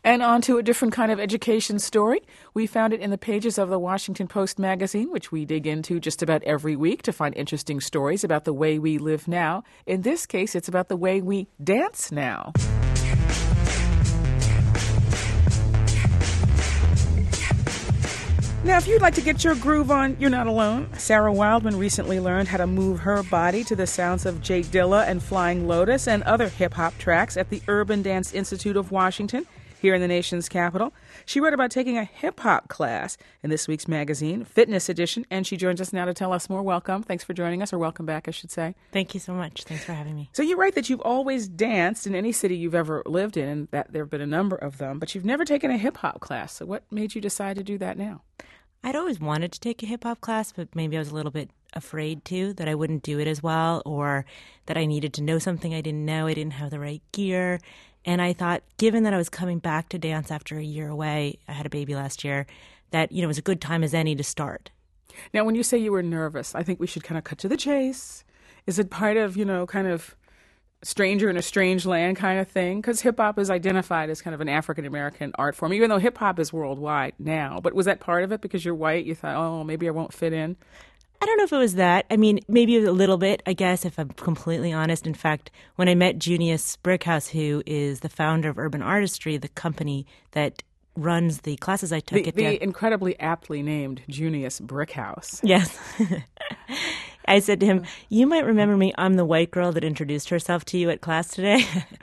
And on to a different kind of education story. We found it in the pages of the Washington Post magazine, which we dig into just about every week to find interesting stories about the way we live now. In this case, it's about the way we dance now. Now, if you'd like to get your groove on, you're not alone. Sarah Wildman recently learned how to move her body to the sounds of Jay Dilla and Flying Lotus and other hip-hop tracks at the Urban Dance Institute of Washington, here in the nation's capital. She wrote about taking a hip-hop class in this week's magazine, Fitness Edition, and she joins us now to tell us more. Welcome. Thanks for joining us, or welcome back, I should say. Thank you so much. Thanks for having me. So you write that you've always danced in any city you've ever lived in, and that there have been a number of them, but you've never taken a hip-hop class. So what made you decide to do that now? I'd always wanted to take a hip-hop class, but maybe I was a little bit afraid to, that I wouldn't do it as well, or that I needed to know something I didn't know, I didn't have the right gear. And I thought, given that I was coming back to dance after a year away, I had a baby last year, that, it was a good time as any to start. Now, when you say you were nervous, I think we should kind of cut to the chase. Is it part of, kind of stranger in a strange land kind of thing? Because hip-hop is identified as kind of an African-American art form, even though hip-hop is worldwide now. But was that part of it? Because you're white, you thought, oh, maybe I won't fit in? I don't know if it was that. I mean, maybe a little bit, I guess, if I'm completely honest. In fact, when I met Junius Brickhouse, who is the founder of Urban Artistry, the company that runs the classes I took the incredibly aptly named Junius Brickhouse. Yes. I said to him, you might remember me. I'm the white girl that introduced herself to you at class today.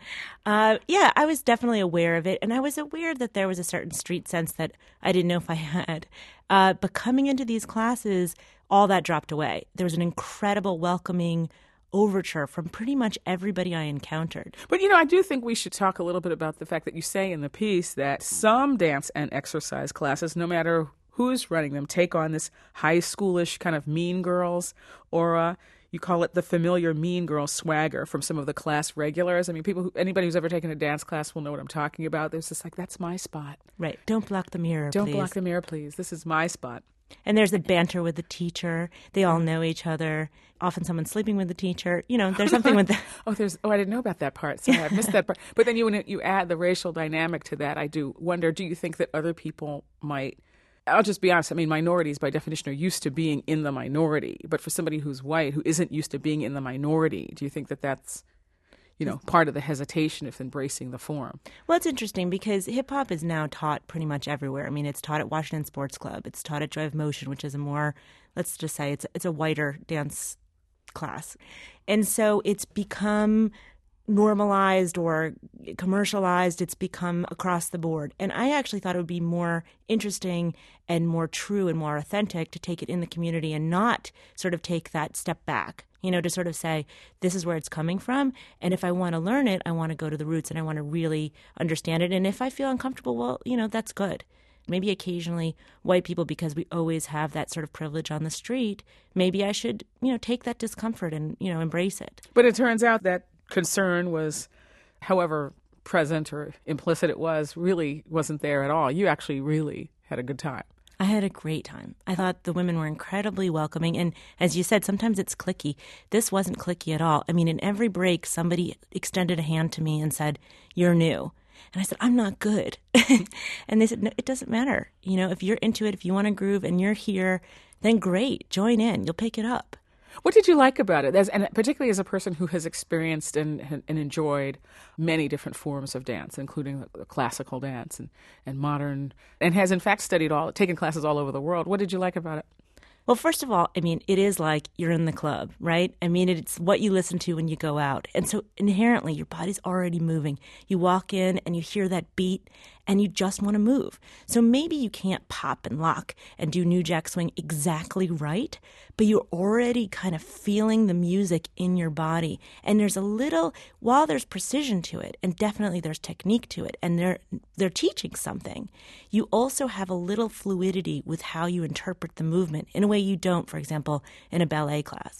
Yeah, I was definitely aware of it. And I was aware that there was a certain street sense that I didn't know if I had. But coming into these classes, all that dropped away. There was an incredible welcoming overture from pretty much everybody I encountered. But, I do think we should talk a little bit about the fact that you say in the piece that some dance and exercise classes, no matter who's running them, take on this high schoolish kind of mean girls aura. You call it the familiar mean girl swagger from some of the class regulars. I mean, anybody who's ever taken a dance class will know what I'm talking about. There's just that's my spot. Right. Don't block the mirror, Don't block the mirror, please. This is my spot. And there's the banter with the teacher. They all know each other. Often someone's sleeping with the teacher. There's something with that. I didn't know about that part. Sorry, I missed that part. But then when you add the racial dynamic to that, I do wonder, do you think that other people might, I'll just be honest, I mean, minorities by definition are used to being in the minority. But for somebody who's white, who isn't used to being in the minority, do you think that that's part of the hesitation of embracing the form? Well, it's interesting because hip-hop is now taught pretty much everywhere. I mean, it's taught at Washington Sports Club. It's taught at Drive Motion, which is a more, let's just say, it's a whiter dance class. And so it's become normalized or commercialized. It's become across the board. And I actually thought it would be more interesting and more true and more authentic to take it in the community and not sort of take that step back, to sort of say, this is where it's coming from. And if I want to learn it, I want to go to the roots and I want to really understand it. And if I feel uncomfortable, well, that's good. Maybe occasionally white people, because we always have that sort of privilege on the street, maybe I should, take that discomfort and, embrace it. But it turns out that concern was, however present or implicit it was, really wasn't there at all. You actually really had a good time. I had a great time. I thought the women were incredibly welcoming. And as you said, sometimes it's cliquey. This wasn't cliquey at all. I mean, in every break, somebody extended a hand to me and said, you're new. And I said, I'm not good. And they said, no, it doesn't matter. If you're into it, if you want to groove and you're here, then great, join in. You'll pick it up. What did you like about it? And particularly as a person who has experienced and enjoyed many different forms of dance, including the classical dance and modern, and has in fact taken classes all over the world. What did you like about it? Well, first of all, I mean, it is like you're in the club, right? I mean, it's what you listen to when you go out. And so inherently, your body's already moving. You walk in and you hear that beat and you just want to move. So maybe you can't pop and lock and do New Jack Swing exactly right, but you're already kind of feeling the music in your body. And there's while there's precision to it, and definitely there's technique to it, and they're teaching something, you also have a little fluidity with how you interpret the movement in a way you don't, for example, in a ballet class.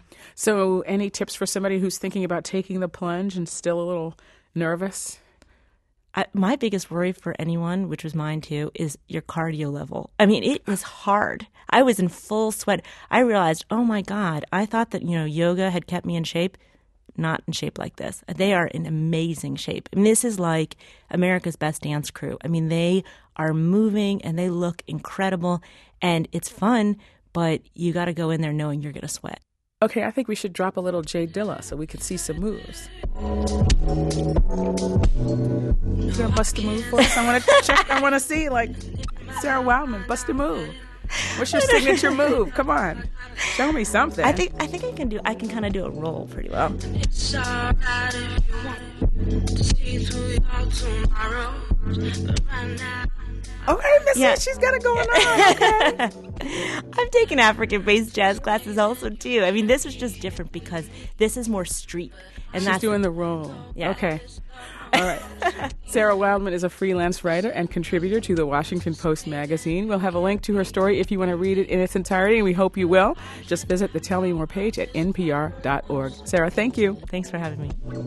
So any tips for somebody who's thinking about taking the plunge and still a little nervous? My biggest worry for anyone, which was mine too, is your cardio level. I mean, it was hard. I was in full sweat. I realized, oh my God, I thought that, yoga had kept me in shape. not in shape like this. They are in amazing shape. I mean, this is like America's Best Dance Crew. I mean, they are moving and they look incredible, and it's fun, but you got to go in there knowing you're going to sweat. Okay, I think we should drop a little Jay Dilla so we could see some moves. You gonna bust a move for us? I want to check. I want to see, like, Sarah Wildman, bust a move. What's your signature move? Come on, show me something. I think I can kind of do a roll pretty well. It's alright if you want to see through your tomorrow, but right now. Okay, Missy, Yeah. she's got it going on. Okay. I've taken African-based jazz classes also too. I mean, this is just different because this is more street, and She's that's doing the roll. Yeah. Okay. All right. Sarah Wildman is a freelance writer and contributor to the Washington Post magazine. We'll have a link to her story if you want to read it in its entirety, and we hope you will. Just visit the Tell Me More page at npr.org. Sarah, thank you. Thanks for having me.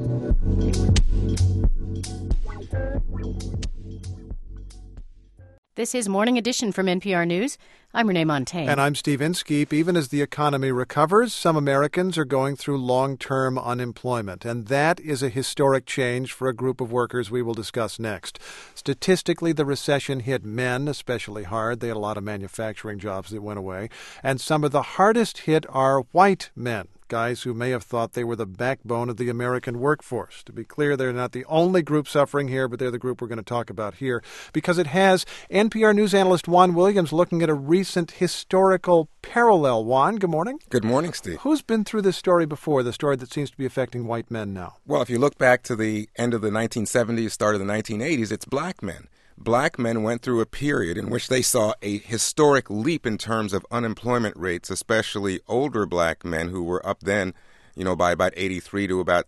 This is Morning Edition from NPR News. I'm Renee Montaigne. And I'm Steve Inskeep. Even as the economy recovers, some Americans are going through long-term unemployment. And that is a historic change for a group of workers we will discuss next. Statistically, the recession hit men especially hard. They had a lot of manufacturing jobs that went away. And some of the hardest hit are white men, guys who may have thought they were the backbone of the American workforce. To be clear, they're not the only group suffering here, but they're the group we're going to talk about here because it has NPR news analyst Juan Williams looking at a recent historical parallel. Juan, good morning. Good morning, Steve. Who's been through this story before, the story that seems to be affecting white men now? Well, if you look back to the end of the 1970s, start of the 1980s, it's black men. Black men went through a period in which they saw a historic leap in terms of unemployment rates, especially older black men who were up then, by about 83 to about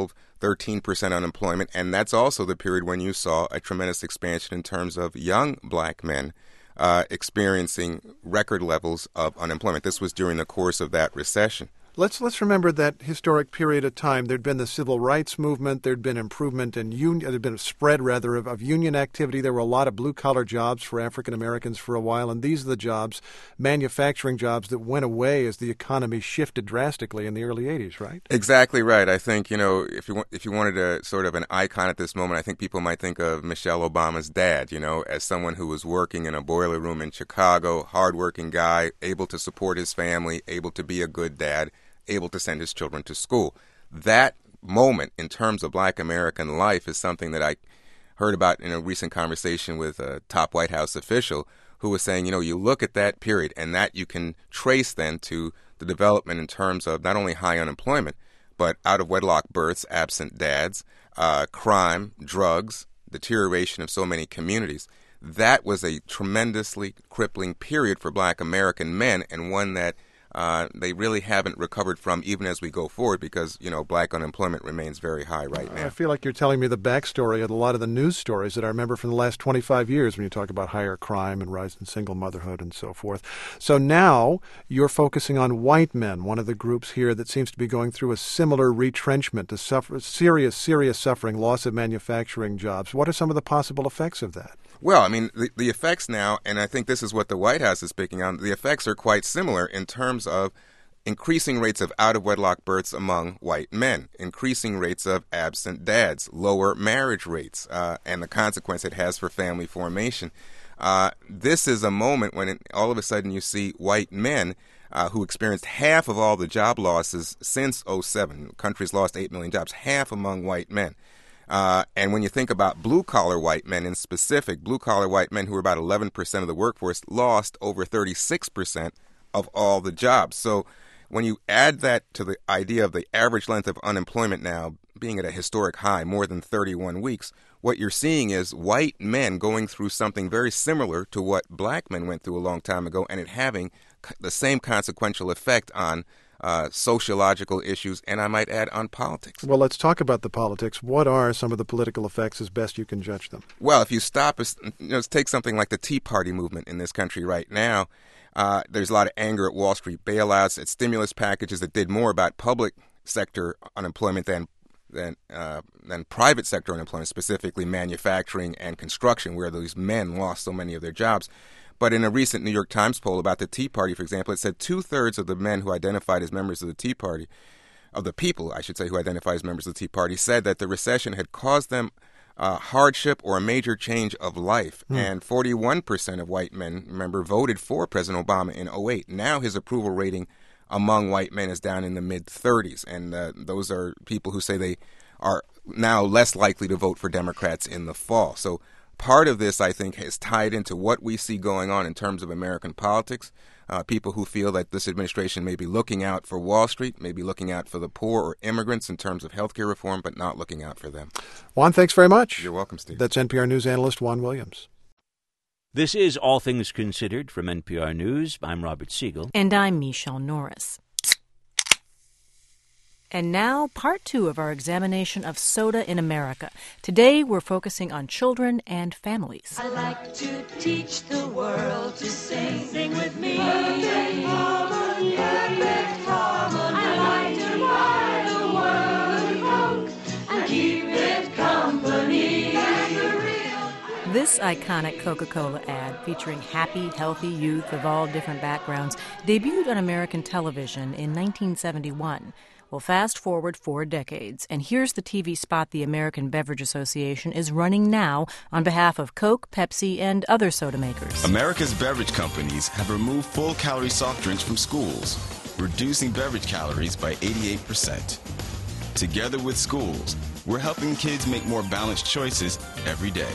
13% unemployment. And that's also the period when you saw a tremendous expansion in terms of young black men experiencing record levels of unemployment. This was during the course of that recession. Let's remember that historic period of time. There'd been the civil rights movement. There'd been improvement in union. There'd been a spread, rather, of union activity. There were a lot of blue-collar jobs for African Americans for a while, and these are the jobs, manufacturing jobs, that went away as the economy shifted drastically in the early 80s, right? Exactly right. I think, if you wanted a sort of an icon at this moment, I think people might think of Michelle Obama's dad, as someone who was working in a boiler room in Chicago, hardworking guy, able to support his family, able to be a good dad, able to send his children to school. That moment in terms of black American life is something that I heard about in a recent conversation with a top White House official who was saying, you look at that period and that you can trace then to the development in terms of not only high unemployment, but out-of-wedlock births, absent dads, crime, drugs, deterioration of so many communities. That was a tremendously crippling period for black American men, and one that they really haven't recovered from even as we go forward because, black unemployment remains very high right now. I feel like you're telling me the backstory of a lot of the news stories that I remember from the last 25 years when you talk about higher crime and rise in single motherhood and so forth. So now you're focusing on white men, one of the groups here that seems to be going through a similar retrenchment, serious suffering, loss of manufacturing jobs. What are some of the possible effects of that? Well, I mean, the effects now, and I think this is what the White House is picking on, the effects are quite similar in terms of increasing rates of out-of-wedlock births among white men, increasing rates of absent dads, lower marriage rates, and the consequence it has for family formation. This is a moment when all of a sudden you see white men who experienced half of all the job losses since 2007. The country's lost 8 million jobs, half among white men. And when you think about blue-collar white men in specific, blue-collar white men who are about 11% of the workforce lost over 36% of all the jobs. So when you add that to the idea of the average length of unemployment now being at a historic high, more than 31 weeks, what you're seeing is white men going through something very similar to what black men went through a long time ago, and it having the same consequential effect on sociological issues, and I might add on politics. Well, let's talk about the politics. What are some of the political effects as best you can judge them? Well, if you stop, let's take something like the Tea Party movement in this country right now. There's a lot of anger at Wall Street bailouts, at stimulus packages that did more about public sector unemployment than private sector unemployment, specifically manufacturing and construction, where these men lost so many of their jobs. But in a recent New York Times poll about the Tea Party, for example, it said 2/3 of the men who identified as members of the Tea Party of the people, I should say, who identify as members of the Tea Party, said that the recession had caused them hardship or a major change of life. And 41% of white men, remember, voted for President Obama in 2008. Now his approval rating among white men is down in the mid-30s. And those are people who say they are now less likely to vote for Democrats in the fall. So part of this, I think, is tied into what we see going on in terms of American politics. People who feel that this administration may be looking out for Wall Street, may be looking out for the poor or immigrants in terms of health care reform, but not looking out for them. Juan, thanks very much. You're welcome, Steve. That's NPR News analyst Juan Williams. This is All Things Considered from NPR News. I'm Robert Siegel. And I'm Michelle Norris. And now, part 2 of our examination of soda in America. Today, we're focusing on children and families. I like to teach the world to sing. Sing with me. Perfect harmony. Perfect harmony. I like to buy the world a Coke and keep it company. This iconic Coca-Cola ad, featuring happy, healthy youth of all different backgrounds, debuted on American television in 1971. Well, fast forward 4 decades, and here's the TV spot the American Beverage Association is running now on behalf of Coke, Pepsi, and other soda makers. America's beverage companies have removed full-calorie soft drinks from schools, reducing beverage calories by 88%. Together with schools, we're helping kids make more balanced choices every day.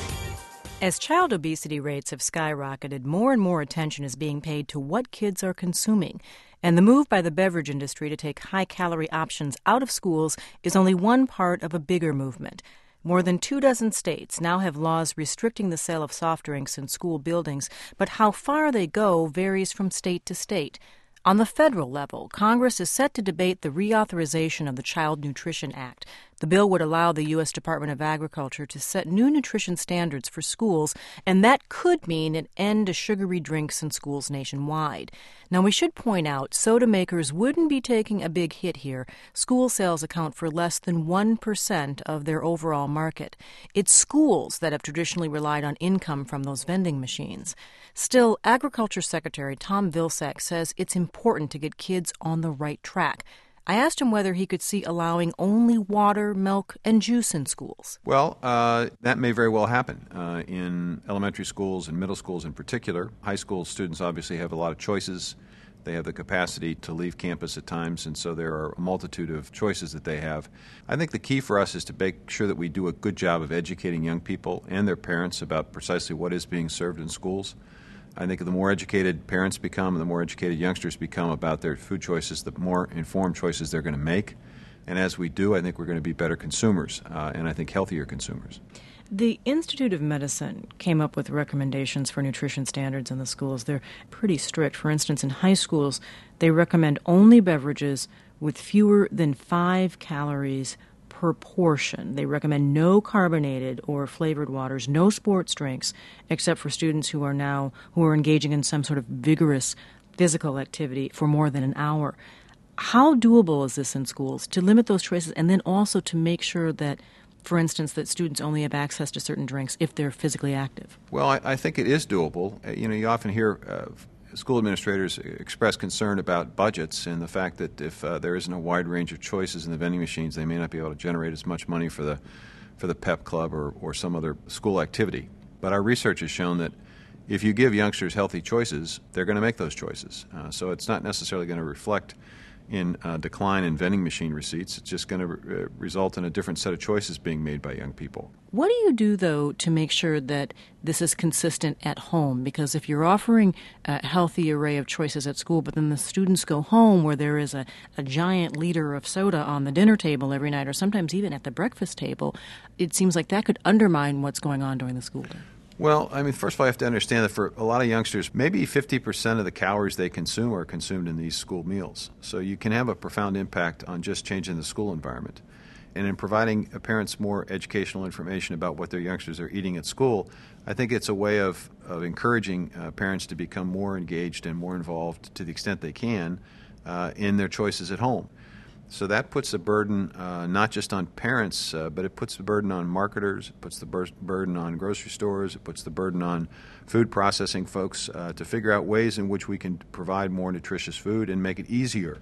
As child obesity rates have skyrocketed, more and more attention is being paid to what kids are consuming. And the move by the beverage industry to take high-calorie options out of schools is only one part of a bigger movement. More than 24 states now have laws restricting the sale of soft drinks in school buildings, but how far they go varies from state to state. On the federal level, Congress is set to debate the reauthorization of the Child Nutrition Act. The bill would allow the U.S. Department of Agriculture to set new nutrition standards for schools, and that could mean an end to sugary drinks in schools nationwide. Now, we should point out, soda makers wouldn't be taking a big hit here. School sales account for less than 1% of their overall market. It's schools that have traditionally relied on income from those vending machines. Still, Agriculture Secretary Tom Vilsack says it's important to get kids on the right track. I asked him whether he could see allowing only water, milk, and juice in schools. Well, that may very well happen in elementary schools and middle schools in particular. High school students obviously have a lot of choices. They have the capacity to leave campus at times, and so there are a multitude of choices that they have. I think the key for us is to make sure that we do a good job of educating young people and their parents about precisely what is being served in schools. I think the more educated parents become, the more educated youngsters become about their food choices, the more informed choices they're going to make. And as we do, I think we're going to be better consumers, and I think healthier consumers. The Institute of Medicine came up with recommendations for nutrition standards in the schools. They're pretty strict. For instance, in high schools, they recommend only beverages with fewer than 5 calories per portion. They recommend no carbonated or flavored waters, no sports drinks, except for students who are engaging in some sort of vigorous physical activity for more than an hour. How doable is this in schools to limit those choices and then also to make sure that, for instance, that students only have access to certain drinks if they're physically active? Well, I think it is doable. You often hear school administrators express concern about budgets and the fact that if there isn't a wide range of choices in the vending machines, they may not be able to generate as much money for the pep club or some other school activity. But our research has shown that if you give youngsters healthy choices, they're going to make those choices. So it's not necessarily going to reflect in a decline in vending machine receipts. It's just going to result in a different set of choices being made by young people. What do you do, though, to make sure that this is consistent at home? Because if you're offering a healthy array of choices at school, but then the students go home where there is a giant liter of soda on the dinner table every night, or sometimes even at the breakfast table, it seems like that could undermine what's going on during the school day. Well, first of all, I have to understand that for a lot of youngsters, maybe 50% of the calories they consume are consumed in these school meals. So you can have a profound impact on just changing the school environment. And in providing parents more educational information about what their youngsters are eating at school, I think it's a way of encouraging parents to become more engaged and more involved to the extent they can in their choices at home. So that puts the burden not just on parents, but it puts the burden on marketers, it puts the burden on grocery stores, it puts the burden on food processing folks to figure out ways in which we can provide more nutritious food and make it easier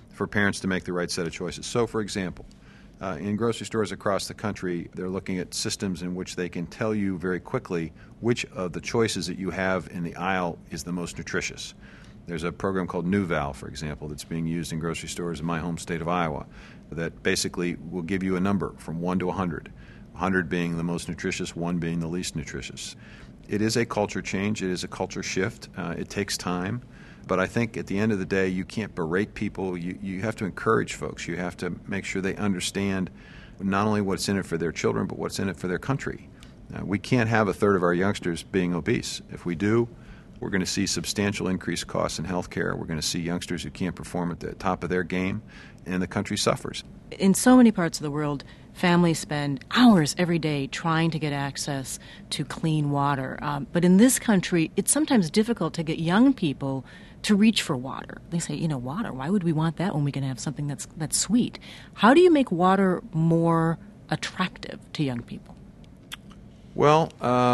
for parents to make the right set of choices. So, for example, in grocery stores across the country, they're looking at systems in which they can tell you very quickly which of the choices that you have in the aisle is the most nutritious. There's a program called NuVal, for example, that's being used in grocery stores in my home state of Iowa that basically will give you a number from 1 to 100, 100 being the most nutritious, 1 being the least nutritious. It is a culture change. It is a culture shift. It takes time. But I think at the end of the day, you can't berate people. You have to encourage folks. You have to make sure they understand not only what's in it for their children, but what's in it for their country. We can't have a third of our youngsters being obese. If we do, we're going to see substantial increased costs in health care. We're going to see youngsters who can't perform at the top of their game, and the country suffers. In so many parts of the world, families spend hours every day trying to get access to clean water. But in this country, it's sometimes difficult to get young people to reach for water. They say, water, why would we want that when we can have something that's sweet? How do you make water more attractive to young people? Well,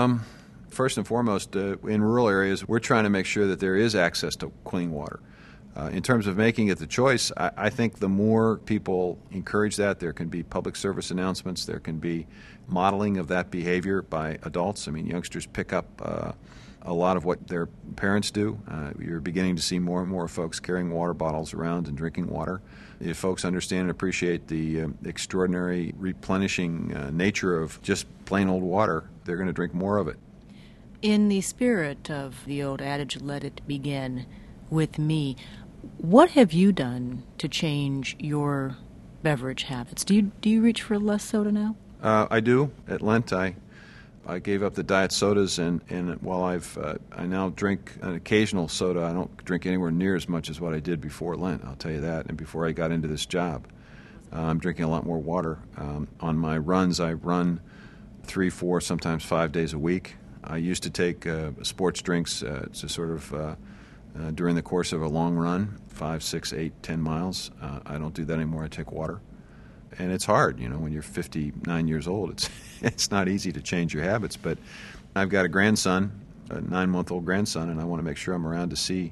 first and foremost, in rural areas, we're trying to make sure that there is access to clean water. In terms of making it the choice, I think the more people encourage that, there can be public service announcements, there can be modeling of that behavior by adults. I mean, youngsters pick up a lot of what their parents do. You're beginning to see more and more folks carrying water bottles around and drinking water. If folks understand and appreciate the extraordinary replenishing nature of just plain old water, they're going to drink more of it. In the spirit of the old adage, let it begin with me, what have you done to change your beverage habits? Do you reach for less soda now? I do. At Lent, I gave up the diet sodas, and while I now drink an occasional soda, I don't drink anywhere near as much as what I did before Lent, I'll tell you that, and before I got into this job. I'm drinking a lot more water. On my runs, I run 3, 4, sometimes 5 days a week. I used to take sports drinks to sort of during the course of a long run, 5, 6, 8, 10 miles. I don't do that anymore. I take water. And it's hard, when you're 59 years old. It's not easy to change your habits. But I've got a grandson, a 9-month-old grandson, and I want to make sure I'm around to see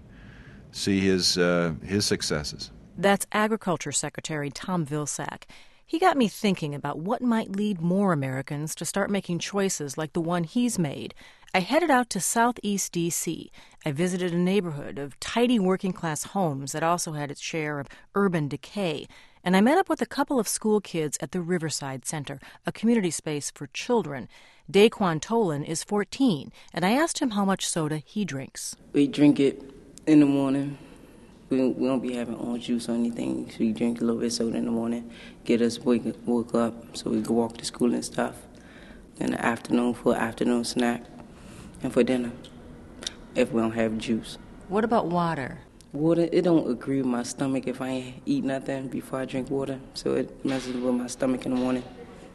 his successes. That's Agriculture Secretary Tom Vilsack. He got me thinking about what might lead more Americans to start making choices like the one he's made. I headed out to Southeast D.C. I visited a neighborhood of tidy working-class homes that also had its share of urban decay. And I met up with a couple of school kids at the Riverside Center, a community space for children. Daquan Tolan is 14, and I asked him how much soda he drinks. We drink it in the morning. We don't be having orange juice or anything, so we drink a little bit of soda in the morning, get us woke up so we can walk to school and stuff. In the afternoon for afternoon snack, and for dinner, if we don't have juice. What about water? Water, it don't agree with my stomach if I ain't eat nothing before I drink water, so it messes with my stomach in the morning.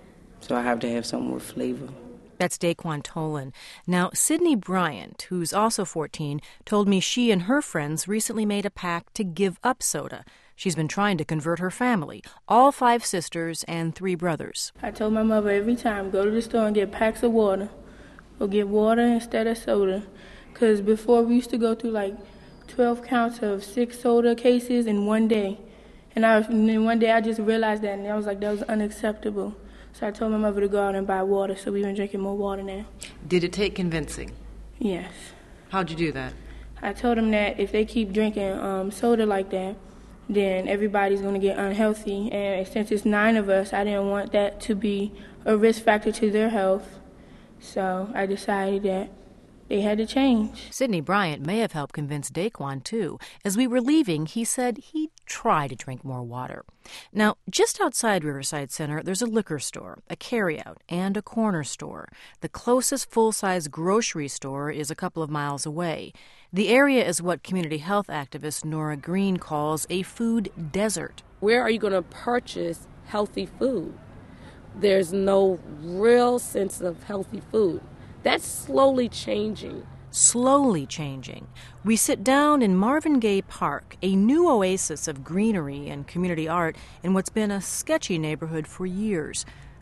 So I have to have something with flavor. That's Daquan Tolan. Now, Sydney Bryant, who's also 14, told me she and her friends recently made a pact to give up soda. She's been trying to convert her family, all 5 sisters and 3 brothers. I told my mother every time, go to the store and get packs of water. Go get water instead of soda. Because before we used to go through like 12 counts of 6 soda cases in one day. And then one day I just realized that, and I was like, that was unacceptable. So I told my mother to go out and buy water, so we've been drinking more water now. Did it take convincing? Yes. How'd you do that? I told them that if they keep drinking soda like that, then everybody's going to get unhealthy. And since it's 9 of us, I didn't want that to be a risk factor to their health. So I decided that they had to change. Sydney Bryant may have helped convince Daquan, too. As we were leaving, he said he'd try to drink more water. Now, just outside Riverside Center, there's a liquor store, a carryout, and a corner store. The closest full-size grocery store is a couple of miles away. The area is what community health activist Nora Green calls a food desert. Where are you going to purchase healthy food? There's no real sense of healthy food. That's slowly changing. Slowly changing. We sit down in Marvin Gaye Park, a new oasis of greenery and community art in what's been a sketchy neighborhood for years.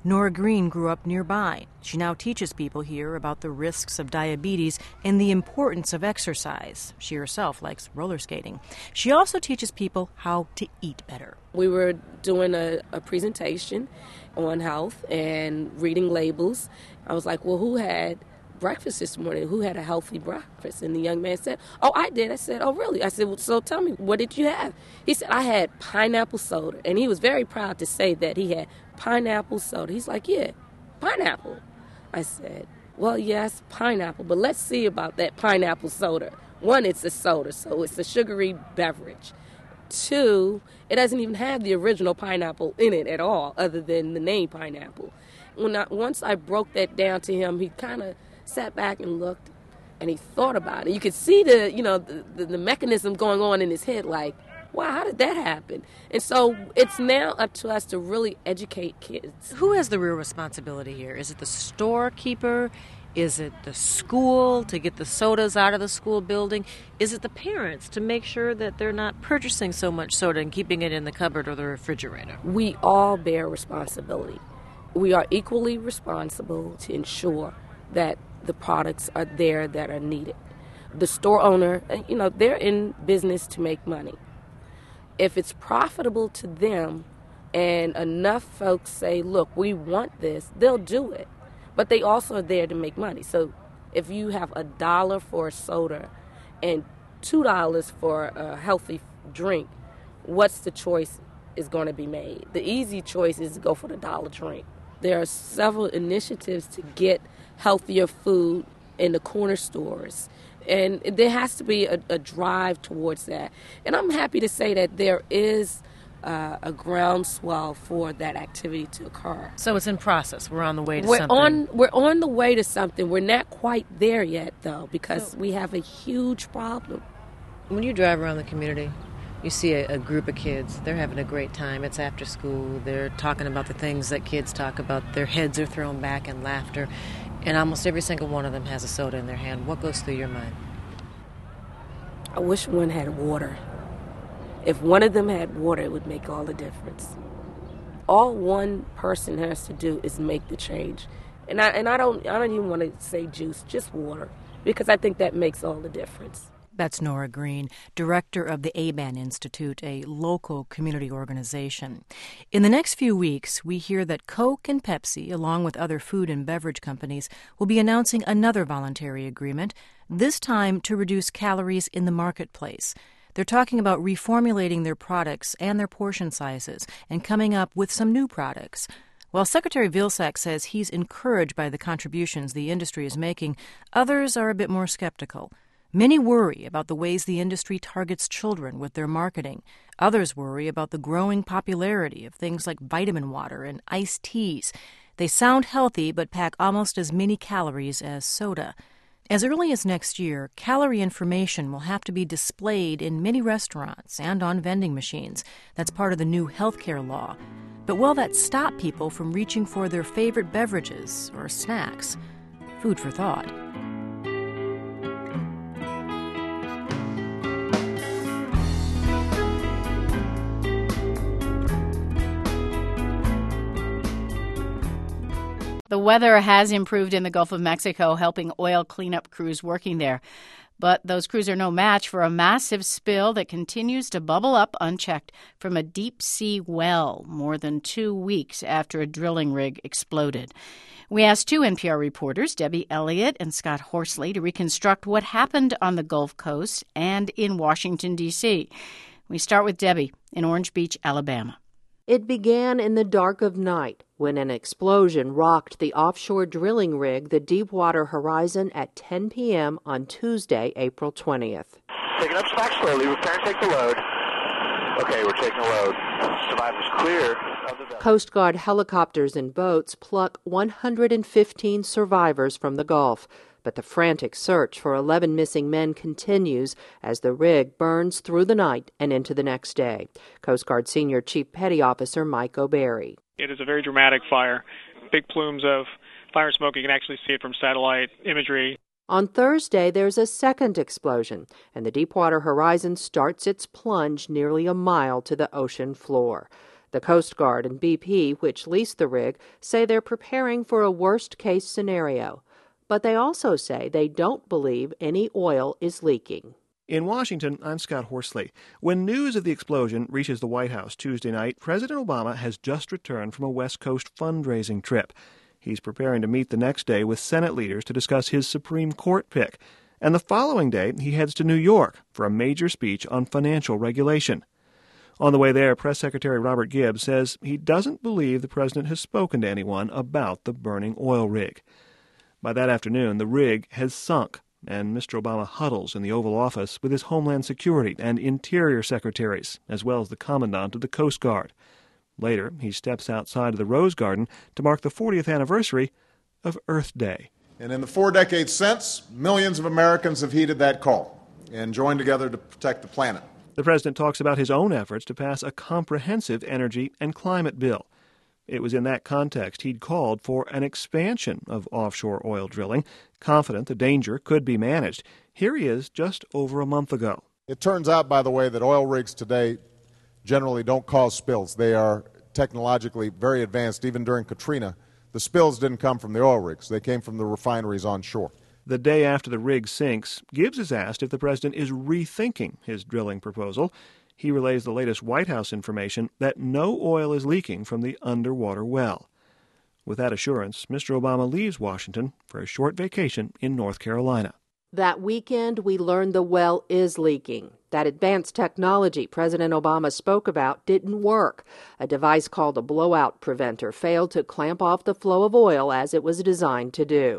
Nora Green grew up nearby. She now teaches people here about the risks of diabetes and the importance of exercise. She herself likes roller skating. She also teaches people how to eat better. We were doing a presentation on health and reading labels. I was like, well, who had breakfast this morning? Who had a healthy breakfast? And the young man said, oh, I did. I said, oh, really? I said, well, so tell me, what did you have? He said, I had pineapple soda. And he was very proud to say that he had pineapple soda. He's like, yeah, pineapple. I said, well, yes, pineapple, but let's see about that pineapple soda. One, it's a soda, so it's a sugary beverage. Two, it doesn't even have the original pineapple in it at all, other than the name pineapple. Once I broke that down to him, he kind of sat back and looked, and he thought about it. You could see the mechanism going on in his head, like, wow, how did that happen? And so it's now up to us to really educate kids. Who has the real responsibility here? Is it the storekeeper? Is it the school to get the sodas out of the school building? Is it the parents to make sure that they're not purchasing so much soda and keeping it in the cupboard or the refrigerator? We all bear responsibility. We are equally responsible to ensure that the products are there that are needed. The store owner, they're in business to make money. If it's profitable to them and enough folks say, look, we want this, they'll do it. But they also are there to make money. So if you have $1 for a soda and $2 for a healthy drink, what's the choice is going to be made? The easy choice is to go for the $1 drink. There are several initiatives to get healthier food in the corner stores. And there has to be a drive towards that. And I'm happy to say that there is a groundswell for that activity to occur. So it's in process. We're on the way to something. We're on the way to something. We're not quite there yet, though, because we have a huge problem. When you drive around the community, you see a group of kids. They're having a great time. It's after school. They're talking about the things that kids talk about. Their heads are thrown back in laughter. And almost every single one of them has a soda in their hand. What goes through your mind? I wish one had water. If one of them had water, it would make all the difference. All one person has to do is make the change. And I don't even want to say juice, just water, because I think that makes all the difference. That's Nora Green, director of the ABAN Institute, a local community organization. In the next few weeks, we hear that Coke and Pepsi, along with other food and beverage companies, will be announcing another voluntary agreement, this time to reduce calories in the marketplace. They're talking about reformulating their products and their portion sizes and coming up with some new products. While Secretary Vilsack says he's encouraged by the contributions the industry is making, others are a bit more skeptical. Many worry about the ways the industry targets children with their marketing. Others worry about the growing popularity of things like vitamin water and iced teas. They sound healthy but pack almost as many calories as soda. As early as next year, calorie information will have to be displayed in many restaurants and on vending machines. That's part of the new healthcare law. But will that stop people from reaching for their favorite beverages or snacks? Food for thought. The weather has improved in the Gulf of Mexico, helping oil cleanup crews working there. But those crews are no match for a massive spill that continues to bubble up unchecked from a deep-sea well more than 2 weeks after a drilling rig exploded. We asked two NPR reporters, Debbie Elliott and Scott Horsley, to reconstruct what happened on the Gulf Coast and in Washington, D.C. We start with Debbie in Orange Beach, Alabama. It began in the dark of night when an explosion rocked the offshore drilling rig, the Deepwater Horizon, at 10 p.m. on Tuesday, April 20th. Taking up slack slowly. Repair and take the load. Okay, we're taking the load. Survivors clear of the vessel. Coast Guard helicopters and boats pluck 115 survivors from the Gulf. But the frantic search for 11 missing men continues as the rig burns through the night and into the next day. Coast Guard Senior Chief Petty Officer Mike O'Berry. It is a very dramatic fire. Big plumes of fire smoke. You can actually see it from satellite imagery. On Thursday, there's a second explosion, and the Deepwater Horizon starts its plunge nearly a mile to the ocean floor. The Coast Guard and BP, which leased the rig, say they're preparing for a worst-case scenario. But they also say they don't believe any oil is leaking. In Washington, I'm Scott Horsley. When news of the explosion reaches the White House Tuesday night, President Obama has just returned from a West Coast fundraising trip. He's preparing to meet the next day with Senate leaders to discuss his Supreme Court pick. And the following day, he heads to New York for a major speech on financial regulation. On the way there, Press Secretary Robert Gibbs says he doesn't believe the president has spoken to anyone about the burning oil rig. By that afternoon, the rig has sunk, and Mr. Obama huddles in the Oval Office with his Homeland Security and Interior secretaries, as well as the Commandant of the Coast Guard. Later, he steps outside of the Rose Garden to mark the 40th anniversary of Earth Day. And in the 4 decades since, millions of Americans have heeded that call and joined together to protect the planet. The president talks about his own efforts to pass a comprehensive energy and climate bill. It was in that context he'd called for an expansion of offshore oil drilling, confident the danger could be managed. Here he is just over a month ago. It turns out, by the way, that oil rigs today generally don't cause spills. They are technologically very advanced. Even during Katrina, the spills didn't come from the oil rigs. They came from the refineries on shore. The day after the rig sinks, Gibbs is asked if the president is rethinking his drilling proposal. He relays the latest White House information that no oil is leaking from the underwater well. With that assurance, Mr. Obama leaves Washington for a short vacation in North Carolina. That weekend, we learned the well is leaking. That advanced technology President Obama spoke about didn't work. A device called a blowout preventer failed to clamp off the flow of oil as it was designed to do.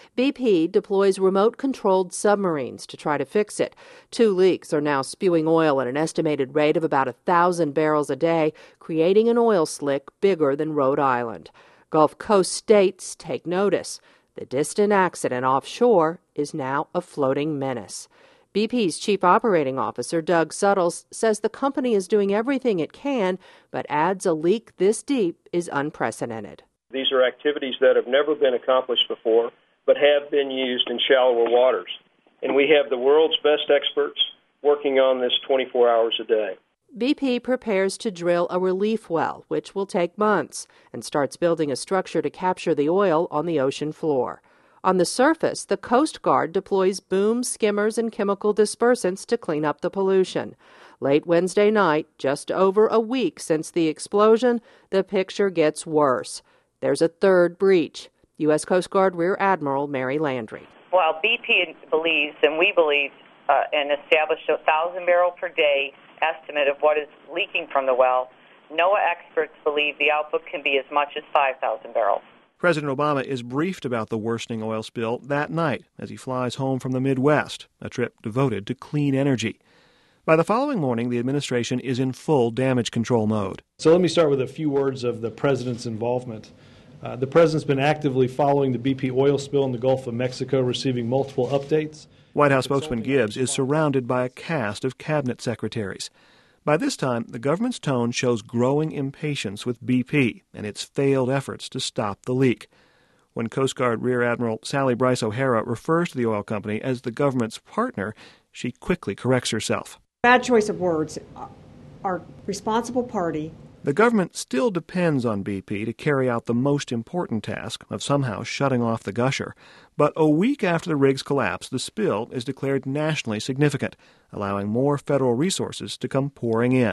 BP deploys remote-controlled submarines to try to fix it. 2 leaks are now spewing oil at an estimated rate of about 1,000 barrels a day, creating an oil slick bigger than Rhode Island. Gulf Coast states take notice. The distant accident offshore is now a floating menace. BP's chief operating officer, Doug Suttles, says the company is doing everything it can, but adds a leak this deep is unprecedented. These are activities that have never been accomplished before, but have been used in shallower waters. And we have the world's best experts working on this 24 hours a day. BP prepares to drill a relief well, which will take months, and starts building a structure to capture the oil on the ocean floor. On the surface, the Coast Guard deploys booms, skimmers, and chemical dispersants to clean up the pollution. Late Wednesday night, just over a week since the explosion, the picture gets worse. There's a third breach. U.S. Coast Guard Rear Admiral Mary Landry. Well, BP believes, and we believe, and established a 1,000 barrel per day estimate of what is leaking from the well. NOAA experts believe the output can be as much as 5,000 barrels. President Obama is briefed about the worsening oil spill that night as he flies home from the Midwest, a trip devoted to clean energy. By the following morning, the administration is in full damage control mode. So let me start with a few words of the president's involvement. The president's been actively following the BP oil spill in the Gulf of Mexico, receiving multiple updates. White House spokesman Gibbs is surrounded by a cast of cabinet secretaries. By this time, the government's tone shows growing impatience with BP and its failed efforts to stop the leak. When Coast Guard Rear Admiral Sally Bryce O'Hara refers to the oil company as the government's partner, she quickly corrects herself. Bad choice of words. Our responsible party. The government still depends on BP to carry out the most important task of somehow shutting off the gusher. But a week after the rig's collapse, the spill is declared nationally significant, allowing more federal resources to come pouring in.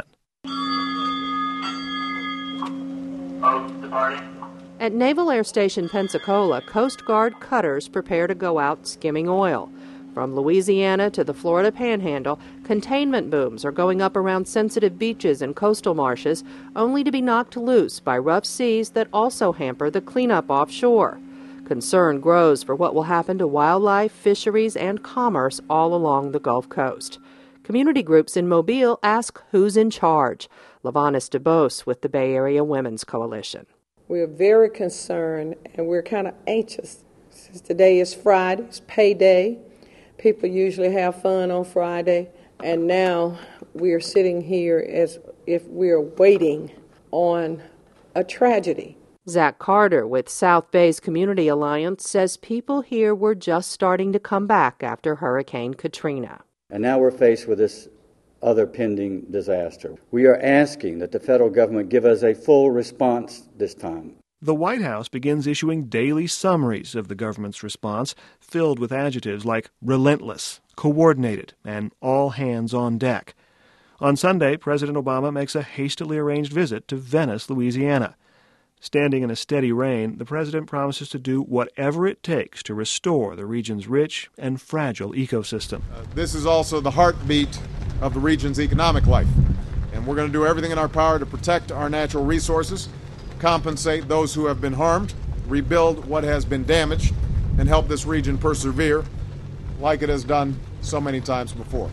At Naval Air Station Pensacola, Coast Guard cutters prepare to go out skimming oil. From Louisiana to the Florida Panhandle, containment booms are going up around sensitive beaches and coastal marshes, only to be knocked loose by rough seas that also hamper the cleanup offshore. Concern grows for what will happen to wildlife, fisheries, and commerce all along the Gulf Coast. Community groups in Mobile ask who's in charge. Lavanis DeBose with the Bay Area Women's Coalition. We're very concerned and we're kind of anxious. Since today is Friday, it's payday. People usually have fun on Friday, and now we are sitting here as if we are waiting on a tragedy. Zach Carter with South Bay's Community Alliance says people here were just starting to come back after Hurricane Katrina. And now we're faced with this other pending disaster. We are asking that the federal government give us a full response this time. The White House begins issuing daily summaries of the government's response, filled with adjectives like relentless, coordinated, and all hands on deck. On Sunday, President Obama makes a hastily arranged visit to Venice, Louisiana. Standing in a steady rain, the president promises to do whatever it takes to restore the region's rich and fragile ecosystem. This is also the heartbeat of the region's economic life, and we're going to do everything in our power to protect our natural resources, compensate those who have been harmed, rebuild what has been damaged, and help this region persevere like it has done so many times before.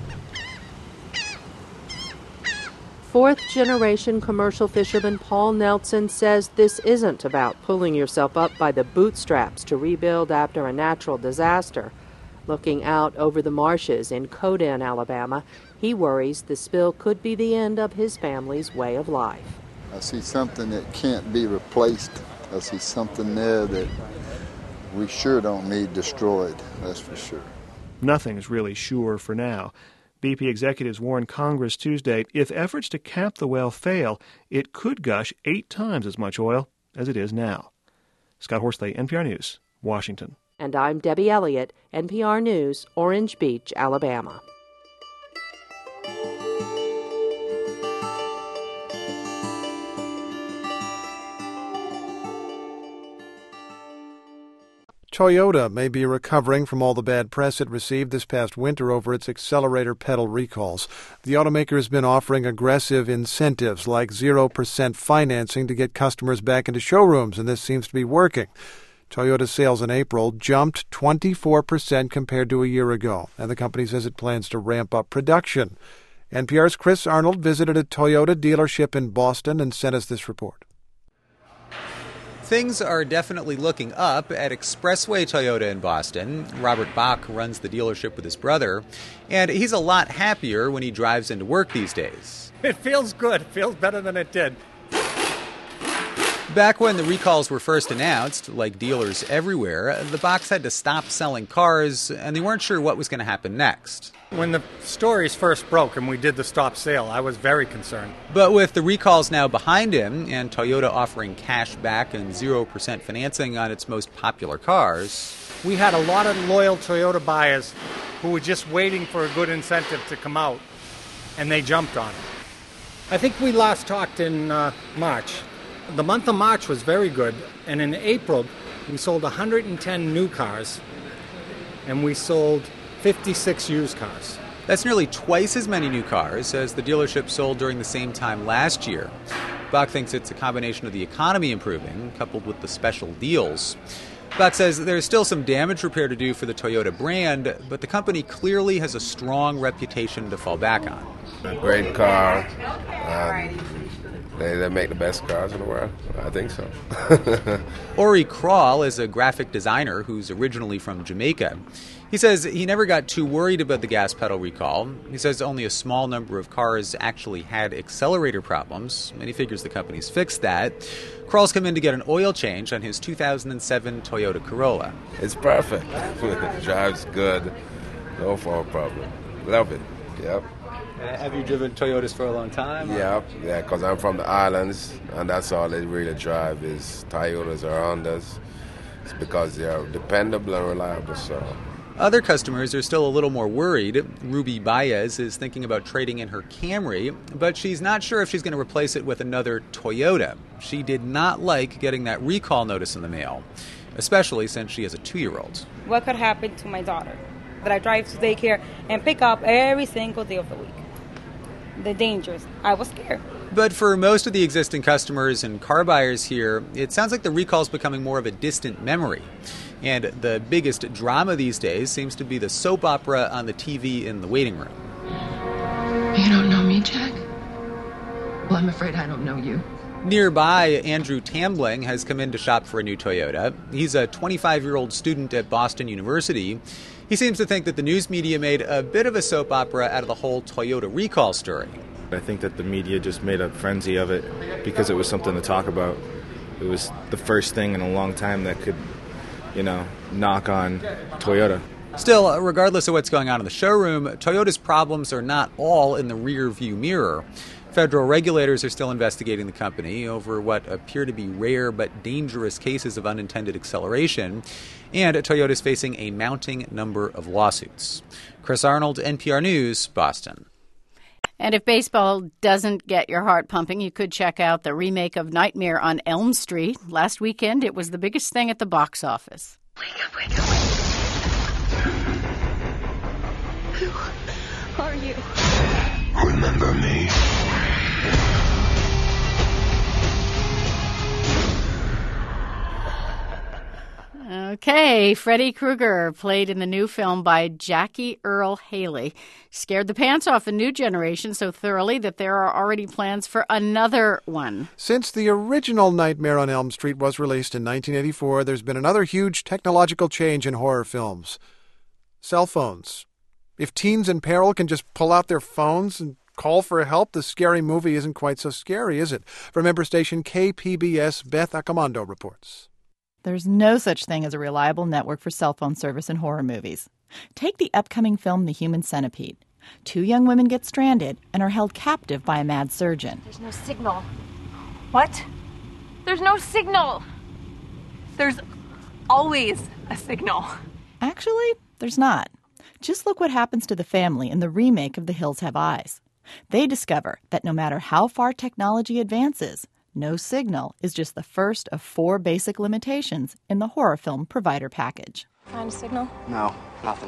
Fourth-generation commercial fisherman Paul Nelson says this isn't about pulling yourself up by the bootstraps to rebuild after a natural disaster. Looking out over the marshes in Coden, Alabama, he worries the spill could be the end of his family's way of life. I see something that can't be replaced. I see something there that we sure don't need destroyed, that's for sure. Nothing's really sure for now. BP executives warned Congress Tuesday if efforts to cap the well fail, it could gush 8 times as much oil as it is now. Scott Horsley, NPR News, Washington. And I'm Debbie Elliott, NPR News, Orange Beach, Alabama. Toyota may be recovering from all the bad press it received this past winter over its accelerator pedal recalls. The automaker has been offering aggressive incentives like 0% financing to get customers back into showrooms, and this seems to be working. Toyota sales in April jumped 24% compared to a year ago, and the company says it plans to ramp up production. NPR's Chris Arnold visited a Toyota dealership in Boston and sent us this report. Things are definitely looking up at Expressway Toyota in Boston. Robert Bach runs the dealership with his brother, and he's a lot happier when he drives into work these days. It feels good. It feels better than it did. Back when the recalls were first announced, like dealers everywhere, the Bachs had to stop selling cars, and they weren't sure what was going to happen next. When the stories first broke and we did the stop sale, I was very concerned. But with the recalls now behind him and Toyota offering cash back and 0% financing on its most popular cars, we had a lot of loyal Toyota buyers who were just waiting for a good incentive to come out, and they jumped on it. I think we last talked in March. The month of March was very good, and in April we sold 110 new cars, and we sold 56 used cars. That's nearly twice as many new cars as the dealership sold during the same time last year. Bach thinks it's a combination of the economy improving, coupled with the special deals. Bach says there's still some damage repair to do for the Toyota brand, but the company clearly has a strong reputation to fall back on. A great car. They make the best cars in the world. I think so. Ori Kral is a graphic designer who's originally from Jamaica. He says he never got too worried about the gas pedal recall. He says only a small number of cars actually had accelerator problems, and he figures the company's fixed that. Kral's come in to get an oil change on his 2007 Toyota Corolla. It's perfect. It drives good. No fault problem. Love it. Yep. Have you driven Toyotas for a long time? Yeah, because I'm from the islands, and that's all they really drive is Toyotas or Hondas. It's because they're dependable and reliable, so. Other customers are still a little more worried. Ruby Baez is thinking about trading in her Camry, but she's not sure if she's going to replace it with another Toyota. She did not like getting that recall notice in the mail, especially since she has a 2-year-old. What could happen to my daughter that I drive to daycare and pick up every single day of the week? The dangers. I was scared. But for most of the existing customers and car buyers here, it sounds like the recall is becoming more of a distant memory. And the biggest drama these days seems to be the soap opera on the TV in the waiting room. You don't know me, Jack? Well, I'm afraid I don't know you. Nearby, Andrew Tambling has come in to shop for a new Toyota. He's a 25-year-old student at Boston University. He seems to think that the news media made a bit of a soap opera out of the whole Toyota recall story. I think that the media just made a frenzy of it because it was something to talk about. It was the first thing in a long time that could, knock on Toyota. Still, regardless of what's going on in the showroom, Toyota's problems are not all in the rear-view mirror. Federal regulators are still investigating the company over what appear to be rare but dangerous cases of unintended acceleration, and Toyota is facing a mounting number of lawsuits. Chris Arnold, NPR News, Boston. And if baseball doesn't get your heart pumping, you could check out the remake of Nightmare on Elm Street. Last weekend, it was the biggest thing at the box office. Wake up, wake up, wake up. Who are you? Remember me? Okay, Freddy Krueger, played in the new film by Jackie Earle Haley, scared the pants off the new generation so thoroughly that there are already plans for another one. Since the original Nightmare on Elm Street was released in 1984, there's been another huge technological change in horror films. Cell phones. If teens in peril can just pull out their phones and call for help, the scary movie isn't quite so scary, is it? From member station KPBS, Beth Accomando reports. There's no such thing as a reliable network for cell phone service in horror movies. Take the upcoming film The Human Centipede. 2 young women get stranded and are held captive by a mad surgeon. There's no signal. What? There's no signal. There's always a signal. Actually, there's not. Just look what happens to the family in the remake of The Hills Have Eyes. They discover that no matter how far technology advances, no signal is just the first of 4 basic limitations in the horror film provider package. Find a signal? No, nothing.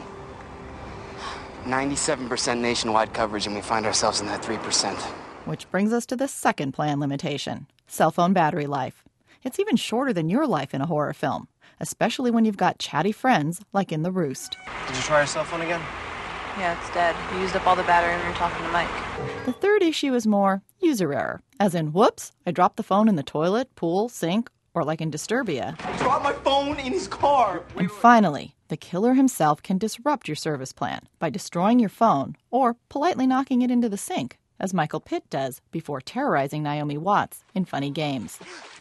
97% nationwide coverage, and we find ourselves in that 3%. Which brings us to the second plan limitation, cell phone battery life. It's even shorter than your life in a horror film, especially when you've got chatty friends like in The Roost. Did you try your cell phone again? Yeah, it's dead. You used up all the battery when you were talking to Mike. The third issue is more user error, as in, whoops, I dropped the phone in the toilet, pool, sink, or like in Disturbia. I dropped my phone in his car. And finally, the killer himself can disrupt your service plan by destroying your phone or politely knocking it into the sink, as Michael Pitt does before terrorizing Naomi Watts in Funny Games.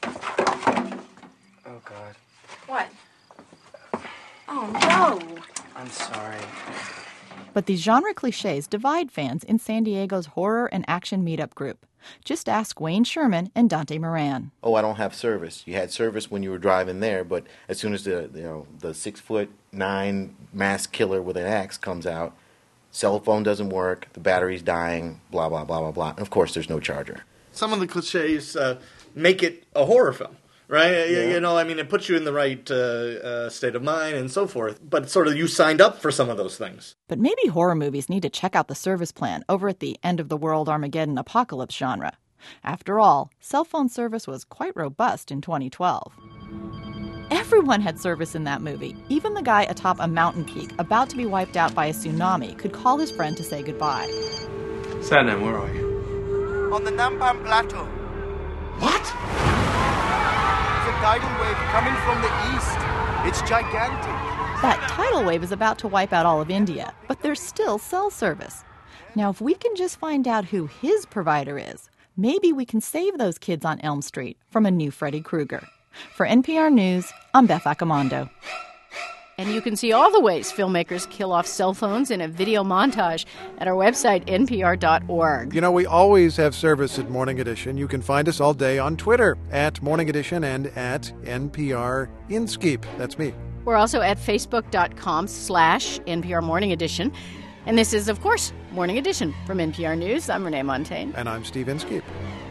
Oh, God. What? Oh, no. I'm sorry. But these genre cliches divide fans in San Diego's horror and action meetup group. Just ask Wayne Sherman and Dante Moran. Oh, I don't have service. You had service when you were driving there, but as soon as the 6'9" masked killer with an axe comes out, cell phone doesn't work, the battery's dying, blah, blah, blah, blah, blah. And of course, there's no charger. Some of the cliches make it a horror film. Right? Yeah. You know, I mean, it puts you in the right state of mind and so forth. But sort of you signed up for some of those things. But maybe horror movies need to check out the service plan over at the end-of-the-world Armageddon apocalypse genre. After all, cell phone service was quite robust in 2012. Everyone had service in that movie. Even the guy atop a mountain peak about to be wiped out by a tsunami could call his friend to say goodbye. Satnam, where are you? On the Nampan Plateau. What? A tidal wave coming from the east. It's gigantic. That tidal wave is about to wipe out all of India, but there's still cell service. Now, if we can just find out who his provider is, maybe we can save those kids on Elm Street from a new Freddy Krueger. For NPR News, I'm Beth Accomando. And you can see all the ways filmmakers kill off cell phones in a video montage at our website, npr.org. You know, we always have service at Morning Edition. You can find us all day on Twitter, at Morning Edition and at NPR Inskeep. That's me. We're also at facebook.com/NPR Morning Edition. And this is, of course, Morning Edition from NPR News. I'm Renee Montagne. And I'm Steve Inskeep.